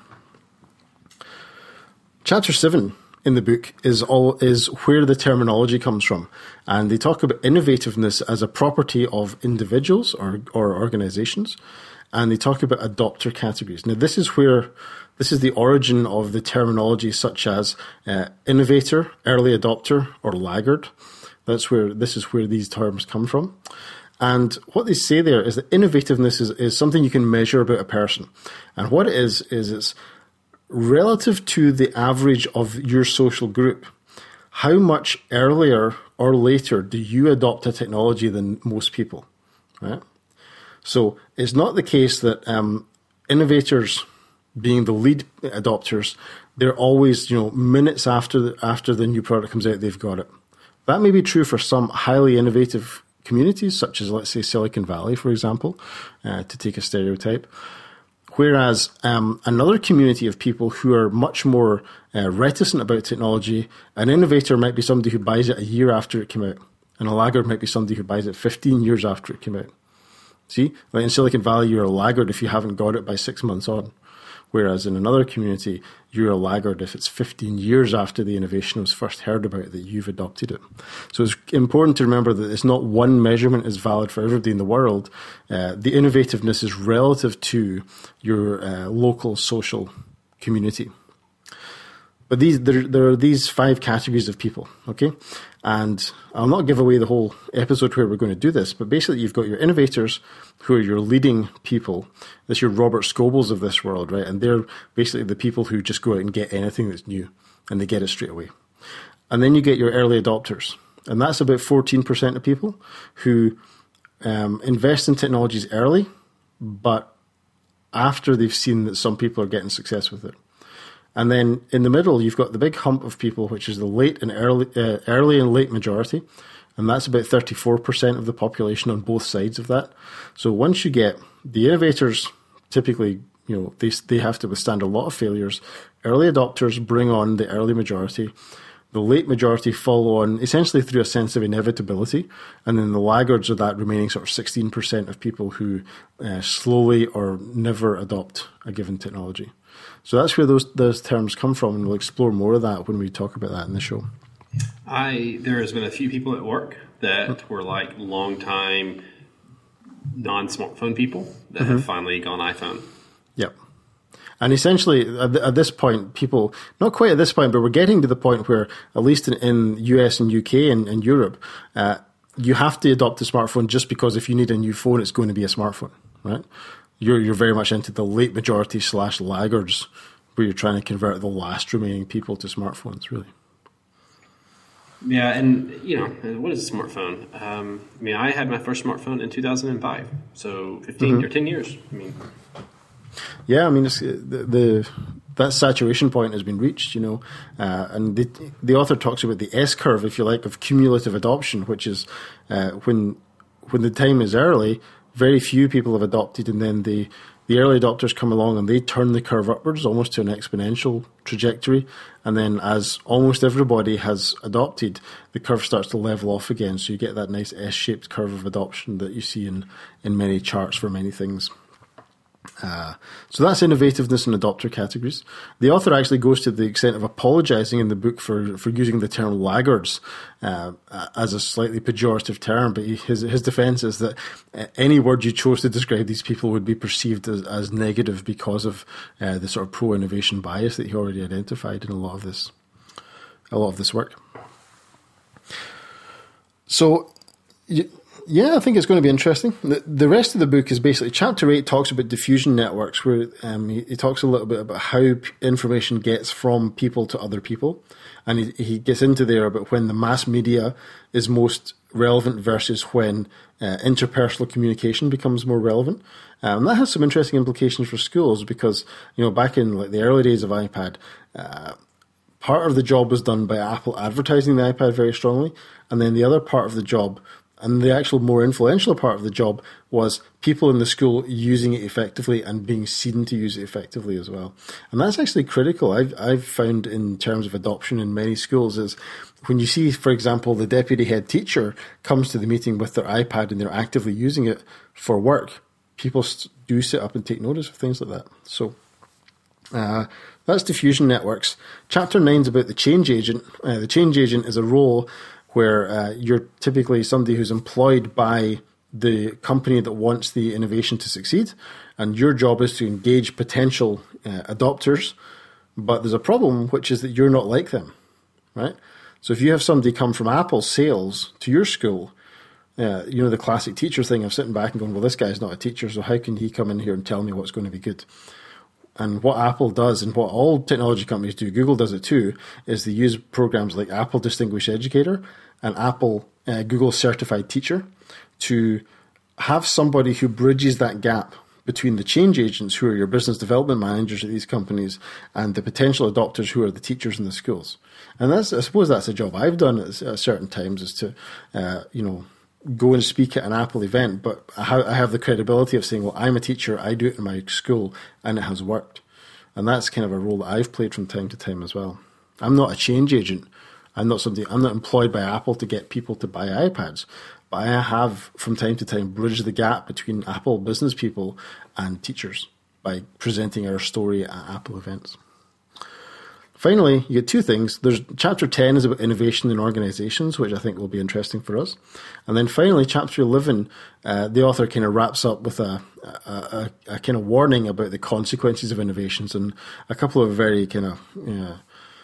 Chapter seven in the book is all is where the terminology comes from, and they talk about innovativeness as a property of individuals or or organizations, and they talk about adopter categories. Now, this is where this is the origin of the terminology such as uh, innovator, early adopter, or laggard. That's where this is where these terms come from. And what they say there is that innovativeness is, is something you can measure about a person, and what it is is it's relative to the average of your social group. How much earlier or later do you adopt a technology than most people, right? So it's not the case that um, innovators, being the lead adopters, they're always, you know, minutes after the, after the new product comes out, they've got it. That may be true for some highly innovative communities, such as, let's say, Silicon Valley, for example, uh, to take a stereotype. Whereas um, another community of people who are much more uh, reticent about technology, an innovator might be somebody who buys it a year after it came out, and a laggard might be somebody who buys it fifteen years after it came out. See, like in Silicon Valley, you're a laggard if you haven't got it by six months on. Whereas in another community, you're a laggard if it's fifteen years after the innovation was first heard about that you've adopted it. So it's important to remember that it's not one measurement is valid for everybody in the world. Uh, the innovativeness is relative to your uh, local social community. But these there, there are these five categories of people, okay? And I'll not give away the whole episode where we're going to do this, but basically you've got your innovators, who are your leading people. That's your Robert Scobles of this world, right? And they're basically the people who just go out and get anything that's new, and they get it straight away. And then you get your early adopters, and that's about fourteen percent of people who um, invest in technologies early, but after they've seen that some people are getting success with it. And then in the middle, you've got the big hump of people, which is the late and early, uh, early and late majority. And that's about thirty-four percent of the population on both sides of that. So once you get the innovators, typically, you know, they, they have to withstand a lot of failures. Early adopters bring on the early majority. The late majority follow on essentially through a sense of inevitability. And then the laggards are that remaining sort of sixteen percent of people who uh, slowly or never adopt a given technology. So that's where those those terms come from, and we'll explore more of that when we talk about that in the show. I there has been a few people at work that were like long-time non-smartphone people that mm-hmm. have finally gone iPhone. Yep. And essentially, at, at this point, people, not quite at this point, but we're getting to the point where, at least in, in U S and U K and, and Europe, uh, you have to adopt a smartphone just because if you need a new phone, it's going to be a smartphone, right? You're you're very much into the late majority slash laggards, where you're trying to convert the last remaining people to smartphones, really. Yeah, and, you know, what is a smartphone? Um, I mean, I had my first smartphone in two thousand five, so fifteen mm-hmm. or ten years. I mean, Yeah, I mean, it's, the, the that saturation point has been reached, you know, uh, and the, the author talks about the S curve, if you like, of cumulative adoption, which is uh, when when the time is early, very few people have adopted, and then the the early adopters come along and they turn the curve upwards almost to an exponential trajectory, and then as almost everybody has adopted, the curve starts to level off again, so you get that nice S-shaped curve of adoption that you see in, in many charts for many things. Uh, so that's innovativeness in adopter categories. The author actually goes to the extent of apologizing in the book for, for using the term laggards uh, as a slightly pejorative term, but he, his his defense is that any word you chose to describe these people would be perceived as, as negative because of uh, the sort of pro-innovation bias that he already identified in a lot of this a lot of this work. So you, Yeah, I think it's going to be interesting. The, the rest of the book is basically, chapter eight talks about diffusion networks, where um, he, he talks a little bit about how p- information gets from people to other people. And he, he gets into there about when the mass media is most relevant versus when uh, interpersonal communication becomes more relevant. Um, that has some interesting implications for schools because, you know, back in like the early days of iPad, uh, part of the job was done by Apple advertising the iPad very strongly. And then the other part of the job, and the actual more influential part of the job, was people in the school using it effectively and being seen to use it effectively as well. And that's actually critical. I've, I've found in terms of adoption in many schools is when you see, for example, the deputy head teacher comes to the meeting with their iPad and they're actively using it for work, people do sit up and take notice of things like that. So uh, that's diffusion networks. Chapter nine is about the change agent. Uh, the change agent is a role where uh, you're typically somebody who's employed by the company that wants the innovation to succeed, and your job is to engage potential uh, adopters, but there's a problem, which is that you're not like them, right? So if you have somebody come from Apple sales to your school, uh, you know, the classic teacher thing of sitting back and going, well, this guy's not a teacher, so how can he come in here and tell me what's going to be good? And what Apple does, and what all technology companies do, Google does it too, is they use programs like Apple Distinguished Educator and Apple uh, Google Certified Teacher to have somebody who bridges that gap between the change agents, who are your business development managers at these companies, and the potential adopters, who are the teachers in the schools. And that's, I suppose that's a job I've done at, at certain times, is to, uh, you know, go and speak at an Apple event, but I have the credibility of saying, well, I'm a teacher, I do it in my school, and it has worked. And that's kind of a role that I've played from time to time as well. I'm not a change agent. I'm not somebody, I'm not employed by Apple to get people to buy iPads, but I have from time to time bridged the gap between Apple business people and teachers by presenting our story at Apple events. Finally, you get two things. There's chapter ten is about innovation in organizations, which I think will be interesting for us. And then finally, chapter eleven, uh, the author kind of wraps up with a, a, a, a kind of warning about the consequences of innovations and a couple of very kind of you know,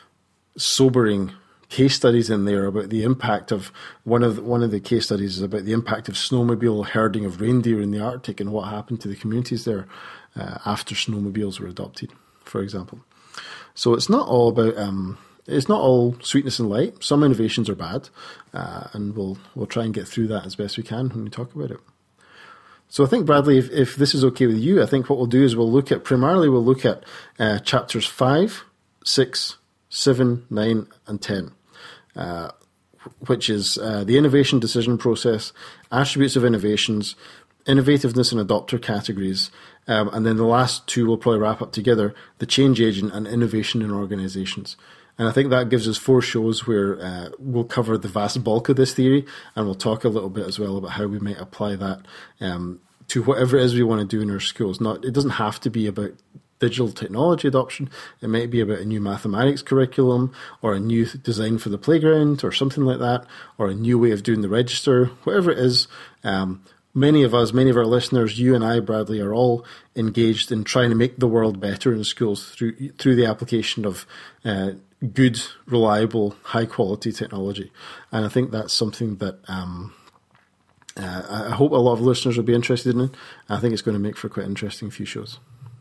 sobering case studies in there about the impact of one of the, one of the case studies is about the impact of snowmobile herding of reindeer in the Arctic and what happened to the communities there uh, after snowmobiles were adopted, for example. So it's not all about um, it's not all sweetness and light. Some innovations are bad, uh, and we'll we'll try and get through that as best we can when we talk about it. So I think, Bradley, if, if this is okay with you, I think what we'll do is we'll look at primarily we'll look at uh, chapters five, six, seven, nine, and ten, uh, which is uh, the innovation decision process, attributes of innovations, innovativeness in adopter categories. Um, and then the last two will probably wrap up together, the change agent and innovation in organizations. And I think that gives us four shows where uh, we'll cover the vast bulk of this theory, and we'll talk a little bit as well about how we might apply that um, to whatever it is we want to do in our schools. Not, it doesn't have to be about digital technology adoption. It might be about a new mathematics curriculum or a new design for the playground or something like that, or a new way of doing the register, whatever it is. Um, Many of us, many of our listeners, you and I, Bradley, are all engaged in trying to make the world better in schools through through the application of uh, good, reliable, high-quality technology. And I think that's something that um, uh, I hope a lot of listeners will be interested in. I think it's going to make for quite an interesting few shows.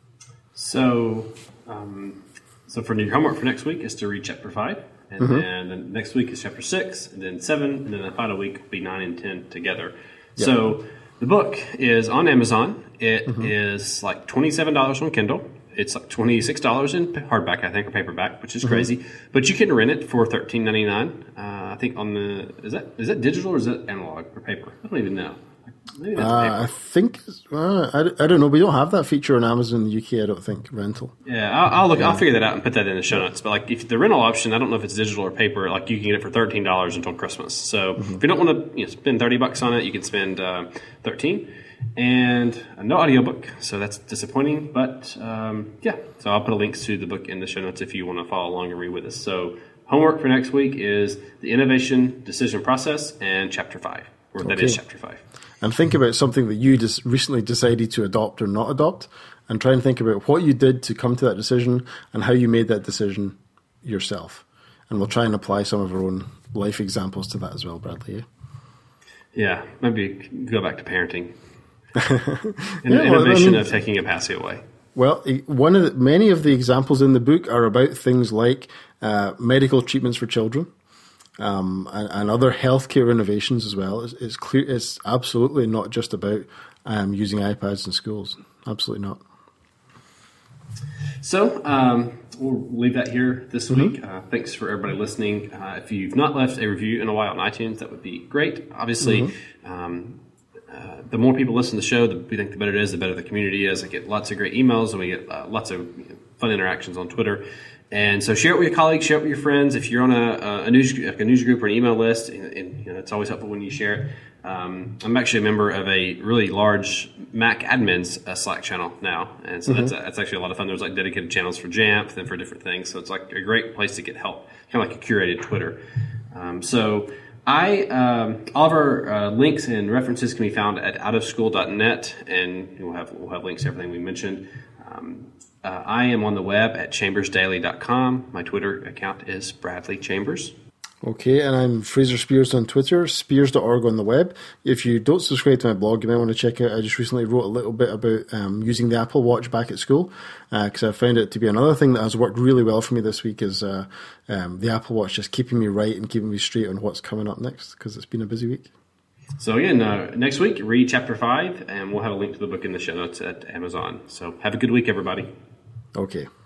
So, um, so for your homework for next week is to read chapter five. And mm-hmm. then the next week is chapter six, and then seven, and then the final week will be nine and ten together. Yep. So The book is on Amazon. It Mm-hmm. is like twenty-seven dollars on Kindle. It's like twenty-six dollars in hardback, I think, or paperback, which is Mm-hmm. crazy. But you can rent it for thirteen ninety-nine. Uh, I think on the is that is that digital or is that analog or paper? I don't even know. Maybe that's Uh, paper. I think uh, I, I don't know. We don't have that feature on Amazon in the U K. I don't think rental. Yeah, I'll, I'll look. I'll figure that out and put that in the show notes. But like, if the rental option, I don't know if it's digital or paper. Like, you can get it for thirteen dollars until Christmas. So Mm-hmm. if you don't want to you know, spend thirty bucks on it, you can spend uh, thirteen. And uh, no audiobook, so that's disappointing. But um, yeah, so I'll put a link to the book in the show notes if you want to follow along and read with us. So homework for next week is the innovation decision process and chapter five, or that is Okay. chapter five. And think about something that you just recently decided to adopt or not adopt, and try and think about what you did to come to that decision and how you made that decision yourself. And we'll try and apply some of our own life examples to that as well, Bradley. Yeah, maybe go back to parenting. In, Yeah, well, I innovation mean- of taking a passy away. Well, e- one of the, many of the examples in the book are about things like uh, medical treatments for children, um, and, and other healthcare innovations as well. It's, it's clear. It's absolutely not just about um, using iPads in schools. Absolutely not. So um, we'll leave that here this Mm-hmm. week. Uh, thanks for everybody listening. Uh, if you've not left a review in a while on iTunes, that would be great. Obviously, Mm-hmm. um, uh, the more people listen to the show, the, we think the better it is, the better the community is. I get lots of great emails, and we get uh, lots of you know, fun interactions on Twitter. And so share it with your colleagues, share it with your friends. If you're on a, a news like a news group or an email list, and, and, you know, it's always helpful when you share it. Um, I'm actually a member of a really large Mac admins uh, Slack channel now, and so that's that's actually a lot of fun. There's like dedicated channels for Jamf and for different things, so it's like a great place to get help, kind of like a curated Twitter. Um, so I um, all of our uh, links and references can be found at out of school dot net, and we'll have we'll have links to everything we mentioned. Um, uh, I am on the web at chambers daily dot com. My Twitter account is Bradley Chambers. Okay, and I'm Fraser Spears on Twitter, spears dot org on the web. If you don't subscribe to my blog, you might want to check out. I just recently wrote a little bit about um, using the Apple Watch back at school, because uh, I found it to be another thing that has worked really well for me this week is uh, um, the Apple Watch just keeping me right and keeping me straight on what's coming up next, because it's been a busy week. So again, uh, next week, read chapter five, and we'll have a link to the book in the show notes at Amazon. So have a good week, everybody. Okay.